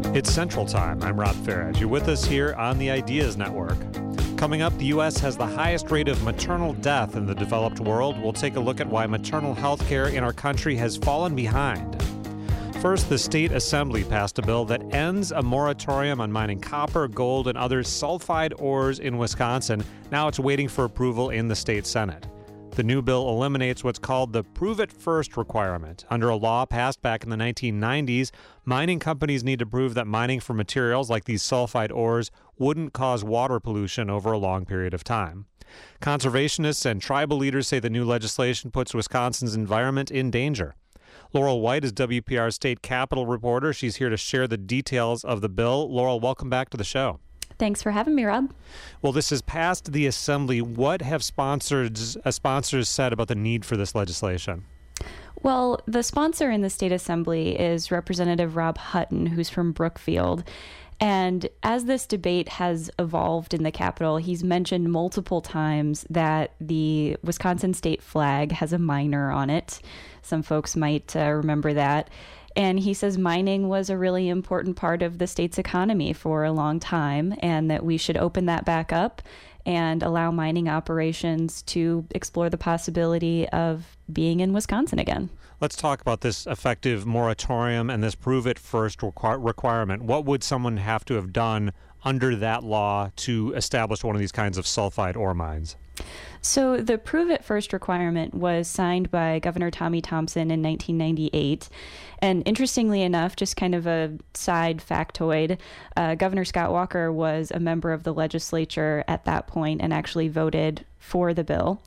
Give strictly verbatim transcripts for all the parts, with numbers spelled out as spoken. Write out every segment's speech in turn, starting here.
It's Central Time. I'm Rob Farage. You're with us here on the Ideas Network. Coming up, the U S has the highest rate of maternal death in the developed world. We'll take a look at why maternal health care in our country has fallen behind. First, the state assembly passed a bill that ends a moratorium on mining copper, gold, and other sulfide ores in Wisconsin. Now it's waiting for approval in the state Senate. The new bill eliminates what's called the Prove It First requirement. Under a law passed back in the nineteen nineties, mining companies need to prove that mining for materials like these sulfide ores wouldn't cause water pollution over a long period of time. Conservationists and tribal leaders say the new legislation puts Wisconsin's environment in danger. Laurel White is W P R State Capitol reporter. She's here to share the details of the bill. Laurel, welcome back to the show. Thanks for having me, Rob. Well, this has passed the assembly. What have sponsors uh, sponsors said about the need for this legislation? Well, the sponsor in the state assembly is Representative Rob Hutton, who's from Brookfield. And as this debate has evolved in the Capitol, he's mentioned multiple times that the Wisconsin state flag has a miner on it. Some folks might uh, remember that. And he says mining was a really important part of the state's economy for a long time, and that we should open that back up and allow mining operations to explore the possibility of being in Wisconsin again. Let's talk about this effective moratorium and this Prove It First requir- requirement. What would someone have to have done under that law to establish one of these kinds of sulfide ore mines? So the Prove It First requirement was signed by Governor Tommy Thompson in nineteen ninety-eight. And interestingly enough, just kind of a side factoid, uh, Governor Scott Walker was a member of the legislature at that point and actually voted for the bill.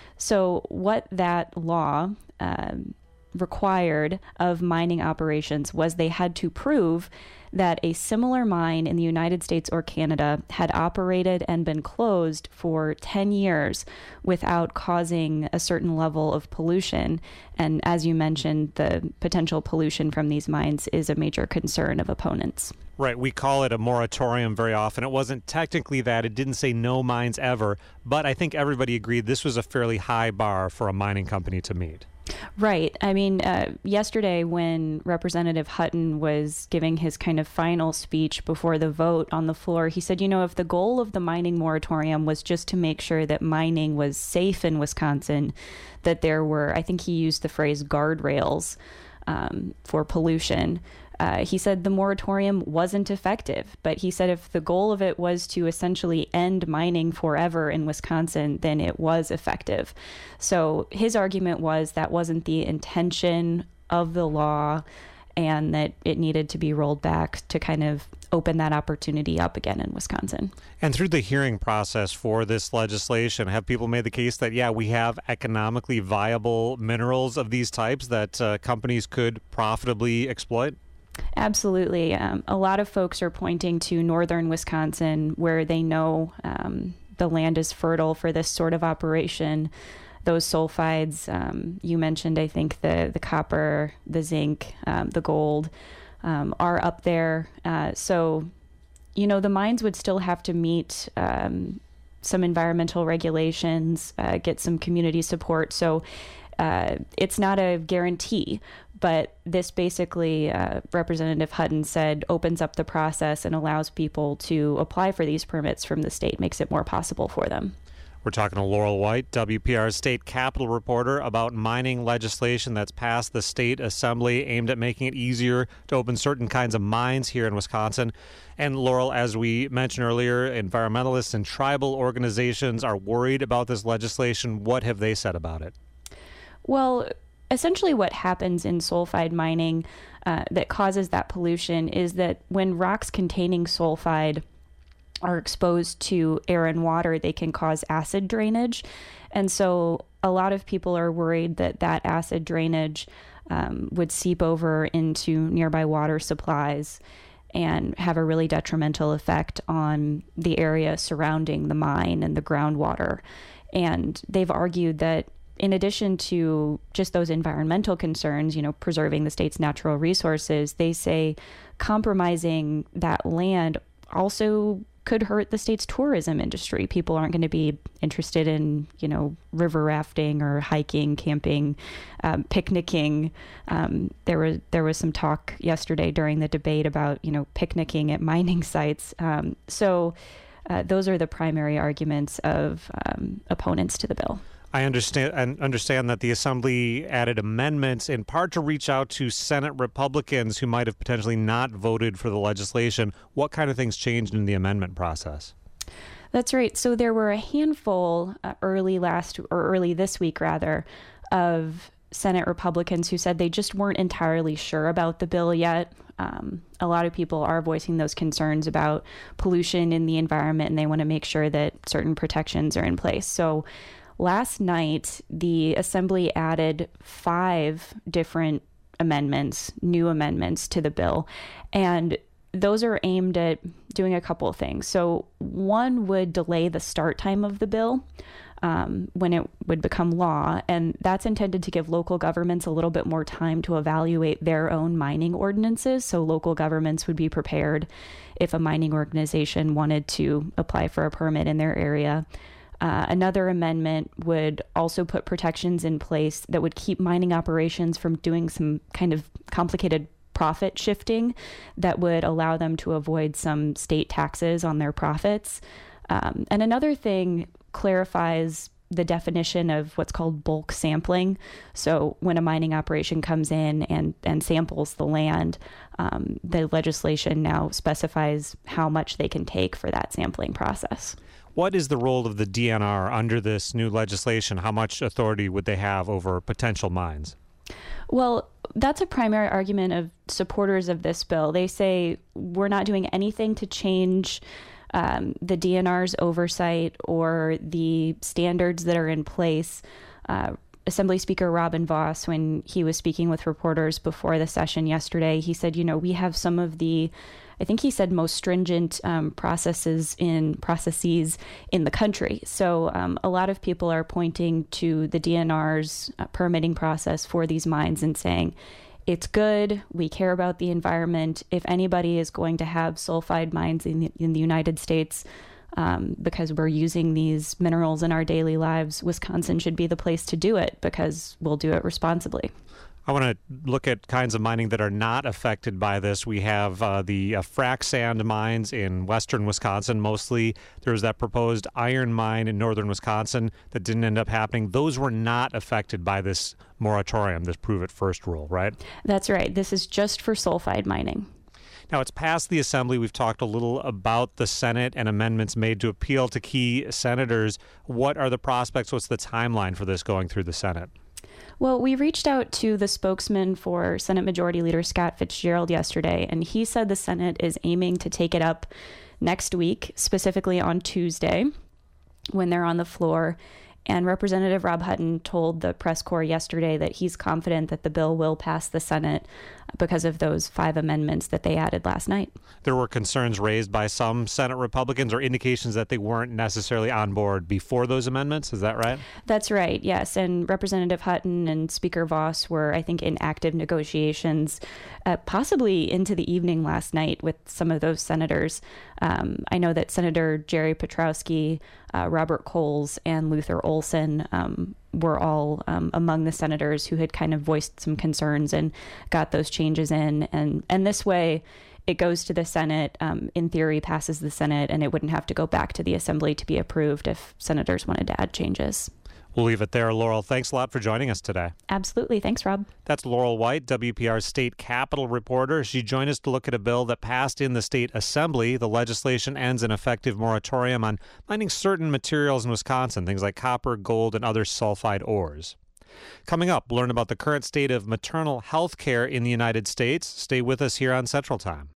So what that law um, required of mining operations was they had to prove that a similar mine in the United States or Canada had operated and been closed for ten years without causing a certain level of pollution. And as you mentioned, the potential pollution from these mines is a major concern of opponents. Right. We call it a moratorium very often. It wasn't technically that. It didn't say no mines ever. But I think everybody agreed this was a fairly high bar for a mining company to meet. Right. I mean, uh, yesterday when Representative Hutton was giving his kind of final speech before the vote on the floor, he said, you know, if the goal of the mining moratorium was just to make sure that mining was safe in Wisconsin, that there were, I think he used the phrase guardrails um, for pollution. Uh, he said the moratorium wasn't effective, but he said if the goal of it was to essentially end mining forever in Wisconsin, then it was effective. So his argument was that wasn't the intention of the law and that it needed to be rolled back to kind of open that opportunity up again in Wisconsin. And through the hearing process for this legislation, have people made the case that, yeah, we have economically viable minerals of these types that uh, companies could profitably exploit? Absolutely. Um, a lot of folks are pointing to northern Wisconsin where they know um, the land is fertile for this sort of operation. Those sulfides, um, you mentioned, I think, the, the copper, the zinc, um, the gold um, are up there. Uh, so, you know, the mines would still have to meet um, some environmental regulations, uh, get some community support. So uh, it's not a guarantee. But this basically, uh, Representative Hutton said, opens up the process and allows people to apply for these permits from the state, makes it more possible for them. We're talking to Laurel White, W P R State Capitol reporter, about mining legislation that's passed the state assembly aimed at making it easier to open certain kinds of mines here in Wisconsin. And Laurel, as we mentioned earlier, environmentalists and tribal organizations are worried about this legislation. What have they said about it? Well, essentially what happens in sulfide mining uh, that causes that pollution is that when rocks containing sulfide are exposed to air and water, they can cause acid drainage. And so a lot of people are worried that that acid drainage um, would seep over into nearby water supplies and have a really detrimental effect on the area surrounding the mine and the groundwater. And they've argued that in addition to just those environmental concerns, you know, preserving the state's natural resources, they say compromising that land also could hurt the state's tourism industry. People aren't going to be interested in, you know, river rafting or hiking, camping, um, picnicking. Um, there was there was some talk yesterday during the debate about, you know, picnicking at mining sites. Um, so uh, those are the primary arguments of um, opponents to the bill. I understand and understand that the Assembly added amendments in part to reach out to Senate Republicans who might have potentially not voted for the legislation. What kind of things changed in the amendment process? That's right. So there were a handful uh, early last or early this week, rather, of Senate Republicans who said they just weren't entirely sure about the bill yet. Um, a lot of people are voicing those concerns about pollution in the environment, and they want to make sure that certain protections are in place. So last night, the Assembly added five different amendments, new amendments to the bill, and those are aimed at doing a couple of things. So one would delay the start time of the bill um, when it would become law, and that's intended to give local governments a little bit more time to evaluate their own mining ordinances, so local governments would be prepared if a mining organization wanted to apply for a permit in their area. Uh, another amendment would also put protections in place that would keep mining operations from doing some kind of complicated profit shifting that would allow them to avoid some state taxes on their profits. Um, and another thing clarifies the definition of what's called bulk sampling. So when a mining operation comes in and, and samples the land, um, the legislation now specifies how much they can take for that sampling process. What is the role of the D N R under this new legislation? How much authority would they have over potential mines? Well, that's a primary argument of supporters of this bill. They say we're not doing anything to change um, the D N R's oversight or the standards that are in place. Uh, Assembly Speaker Robin Vos, when he was speaking with reporters before the session yesterday, he said, you know, we have some of the, I think he said, most stringent um, processes in processes in the country. So um, a lot of people are pointing to the D N R's uh, permitting process for these mines and saying, it's good, we care about the environment. If anybody is going to have sulfide mines in the, in the United States, Um, because we're using these minerals in our daily lives, Wisconsin should be the place to do it because we'll do it responsibly. I want to look at kinds of mining that are not affected by this. We have uh, the uh, frac sand mines in western Wisconsin mostly. There was that proposed iron mine in northern Wisconsin that didn't end up happening. Those were not affected by this moratorium, this prove it first rule, right? That's right. This is just for sulfide mining. Now, it's passed the Assembly. We've talked a little about the Senate and amendments made to appeal to key senators. What are the prospects? What's the timeline for this going through the Senate? Well, we reached out to the spokesman for Senate Majority Leader Scott Fitzgerald yesterday, and he said the Senate is aiming to take it up next week, specifically on Tuesday, when they're on the floor. And Representative Rob Hutton told the press corps yesterday that he's confident that the bill will pass the Senate because of those five amendments that they added last night. There were concerns raised by some Senate Republicans or indications that they weren't necessarily on board before those amendments. Is that right? That's right, yes. And Representative Hutton and Speaker Vos were, I think, in active negotiations, uh, possibly into the evening last night with some of those senators. Um, I know that Senator Jerry Petrowski, uh, Robert Coles, and Luther Olson um, were all um, among the senators who had kind of voiced some concerns and got those changes in. And, and this way, it goes to the Senate, um, in theory, passes the Senate, and it wouldn't have to go back to the Assembly to be approved if senators wanted to add changes. We'll leave it there. Laurel, thanks a lot for joining us today. Absolutely. Thanks, Rob. That's Laurel White, W P R State Capitol reporter. She joined us to look at a bill that passed in the state assembly. The legislation ends an effective moratorium on mining certain materials in Wisconsin, things like copper, gold, and other sulfide ores. Coming up, learn about the current state of maternal health care in the United States. Stay with us here on Central Time.